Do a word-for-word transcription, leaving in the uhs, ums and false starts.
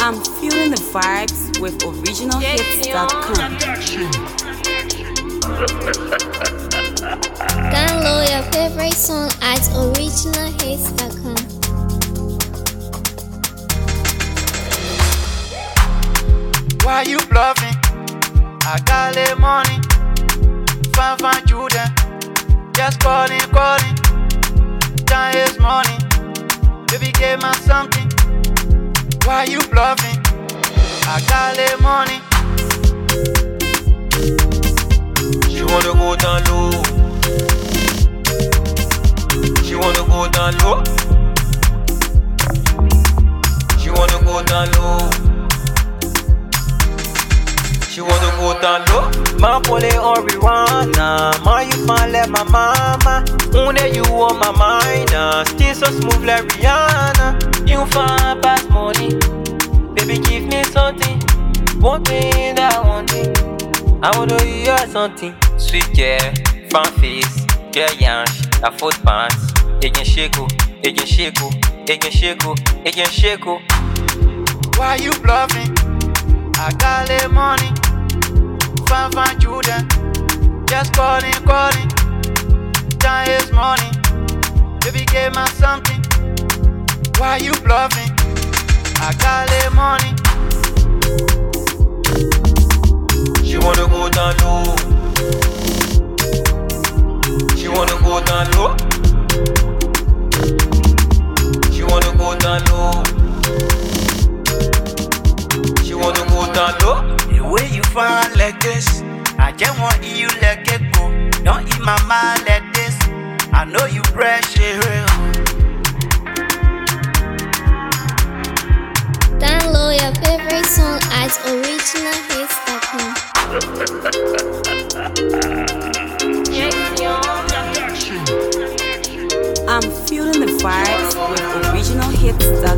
I'm feeling the vibes with original hits dot com. Download your favorite song at original hits dot com. Why you bluffing? I got the money. Fine, fine, Judah. Just calling, calling. Time is money. Baby, give me something. Why you bluffing? I got the money. She wanna go down low. She wanna go down low. She wanna go down low. She wanna go down low. Ma pole oriwana. Ma you fan like my mama. Only you on my mind now. Still so smooth like Rihanna. You fan past money. Baby give me something. One thing that I want it. I wanna hear something. Sweet yeah, fan face, yeah yansh, a foot pants. Again shako, again shako, again shako, again shako. Why you bluffing? I got the money. Fine, fine, Judah. Just calling, calling. Time is money. Baby, give me something. Why you bluffing? I got the money. She wanna go down low. She wanna go down low. She wanna go down low. She wanna go down low. The way you find like this, I just want you like it go. Don't eat my mind like this. I know you pressure. Download your favorite song at original hits dot com. I'm feeling the vibes with original hits dot com.